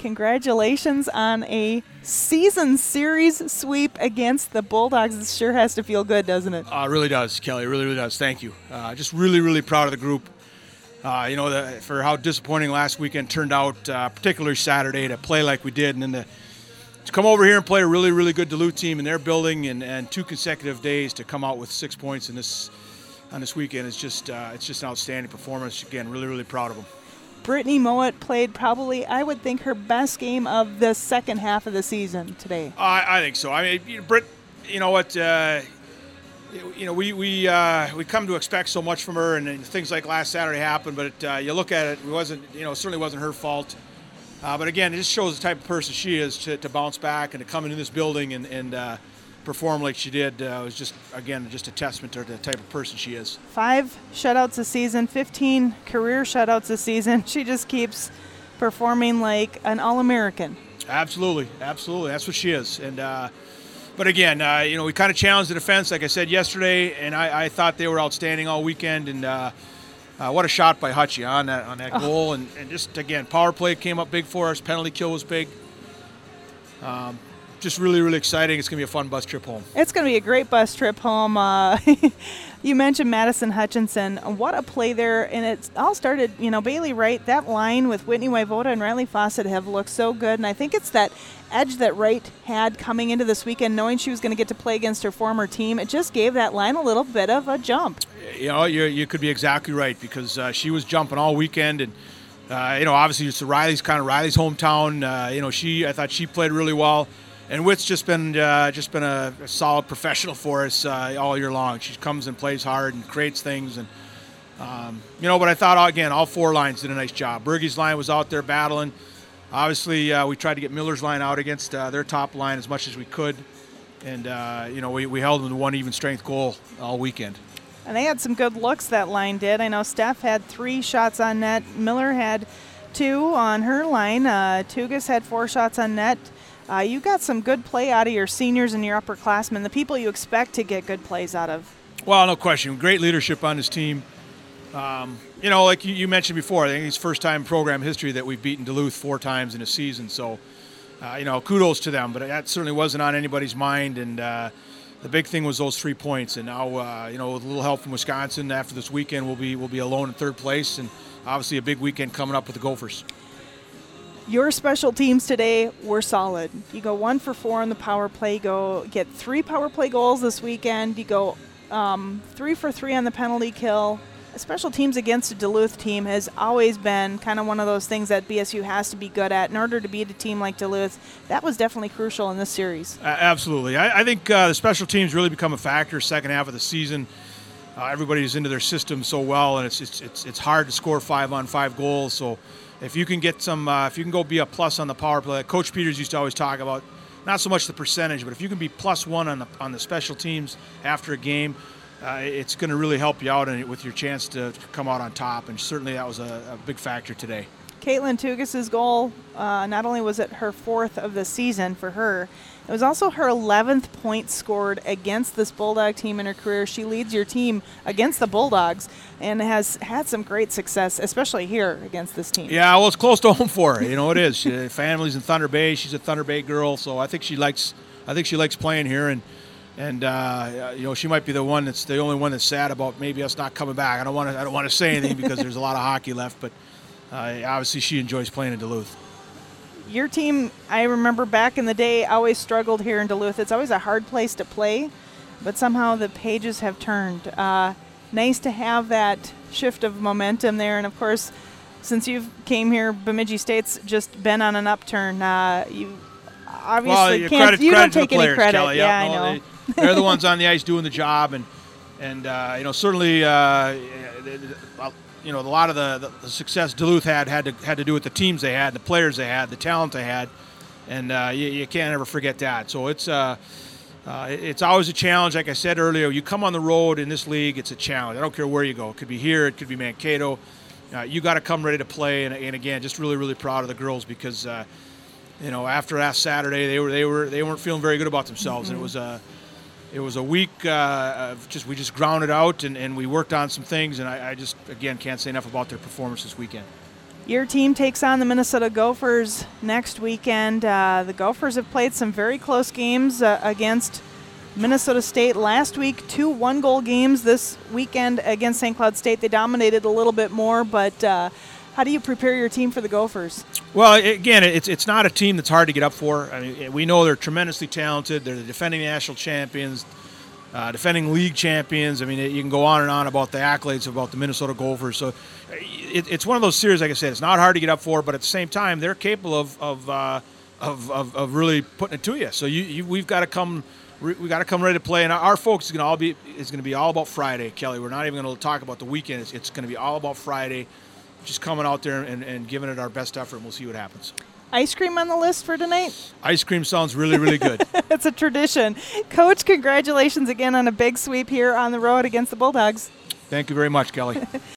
congratulations on a season series sweep against the Bulldogs. It sure has to feel good, doesn't it? It really does, Kelly. It really, really does. Thank you. Just really, really proud of the group. For how disappointing last weekend turned out, particularly Saturday, to play like we did, and then to come over here and play a really, really good Duluth team in their building, and 2 consecutive days to come out with 6 points on this weekend. It's just an outstanding performance. Again, really, really proud of them. Brittany Mowat played probably, I would think, her best game of the second half of the season today. I think so. I mean, Britt, you know what? We come to expect so much from her, and things like last Saturday happened. But you look at it, it certainly wasn't her fault. But again, it just shows the type of person she is to bounce back and to come into this building and perform like she did. Was just a testament to the type of person she is. 5 shutouts a season, 15 career shutouts a season. She just keeps performing like an All-American. Absolutely. That's what she is. And but again, we kind of challenged the defense, like I said yesterday, and I thought they were outstanding all weekend. And what a shot by Hutchie on that goal. And just, again, power play came up big for us. Penalty kill was big. Just really, really exciting. It's going to be a fun bus trip home. It's going to be a great bus trip home. You mentioned Madison Hutchinson. What a play there. And it all started, Bailey Wright, that line with Whitney Wayvoda and Riley Fawcett have looked so good. And I think it's that edge that Wright had coming into this weekend, knowing she was going to get to play against her former team. It just gave that line a little bit of a jump. You could be exactly right, because she was jumping all weekend. And, obviously it's Riley's hometown. I thought she played really well. And Whit's just been a solid professional for us all year long. She comes and plays hard and creates things. And, but I thought, again, all 4 lines did a nice job. Bergey's line was out there battling. Obviously, we tried to get Miller's line out against their top line as much as we could. And, we held them to 1 even strength goal all weekend. And they had some good looks, that line did. I know Steph had 3 shots on net. Miller had 2 on her line. Tugas had 4 shots on net. You got some good play out of your seniors and your upperclassmen, the people you expect to get good plays out of. Well, no question. Great leadership on this team. Like you mentioned before, I think it's first time in program history that we've beaten Duluth 4 times in a season. So, kudos to them. But that certainly wasn't on anybody's mind. And the big thing was those 3 points. And now, with a little help from Wisconsin after this weekend, we'll be alone in 3rd place. And obviously a big weekend coming up with the Gophers. Your special teams today were solid. You go 1 for 4 on the power play. You get 3 power play goals this weekend. You go 3 for 3 on the penalty kill. Special teams against a Duluth team has always been kind of one of those things that BSU has to be good at in order to beat a team like Duluth. That was definitely crucial in this series. Absolutely. I think the special teams really become a factor second half of the season. Everybody's into their system so well, and it's hard to score 5-on-5 goals. So if you can get if you can go be a plus on the power play, like Coach Peters used to always talk about, not so much the percentage, but if you can be +1 on the special teams after a game, it's going to really help you out with your chance to come out on top. And certainly that was a big factor today. Caitlin Tugas's goal, not only was it her 4th of the season for her, it was also her 11th point scored against this Bulldog team in her career. She leads your team against the Bulldogs and has had some great success, especially here against this team. Yeah, well, it's close to home for her. It is. Family's in Thunder Bay. She's a Thunder Bay girl, so I think she likes playing here. And she might be the only one that's sad about maybe us not coming back. I don't want to say anything because there's a lot of hockey left, but obviously she enjoys playing in Duluth. Your team, I remember back in the day, always struggled here in Duluth. It's always a hard place to play, but somehow the pages have turned. Nice to have that shift of momentum there. And, of course, since you've came here, Bemidji State's just been on an upturn. You obviously you don't take any credit. Kelly. Yeah, I know. They're the ones on the ice doing the job. And certainly a lot of the success Duluth had to do with the teams they had, the players they had, the talent they had, and you can't ever forget that. So it's always a challenge. Like I said earlier, you come on the road in this league, it's a challenge. I don't care where you go. It could be here, it could be Mankato. You got to come ready to play. And again, just really, really proud of the girls because after last Saturday they weren't feeling very good about themselves, and it was a week we just grounded out and we worked on some things, and I just, again, can't say enough about their performance this weekend. Your team takes on the Minnesota Gophers next weekend. The Gophers have played some very close games against Minnesota State last week, 2 one-goal games this weekend against St. Cloud State. They dominated a little bit more, but how do you prepare your team for the Gophers? Well, again, it's not a team that's hard to get up for. I mean, we know they're tremendously talented. They're the defending national champions, defending league champions. I mean, you can go on and on about the accolades about the Minnesota Gophers. So it's one of those series, like I said, it's not hard to get up for, but at the same time, they're capable of really putting it to you. So we've got to come. We got to come ready to play, and our focus is going to be all about Friday, Kelly. We're not even going to talk about the weekend. It's going to be all about Friday, just coming out there and giving it our best effort, and we'll see what happens. Ice cream on the list for tonight? Ice cream sounds really, really good. It's a tradition. Coach, congratulations again on a big sweep here on the road against the Bulldogs. Thank you very much, Kelly.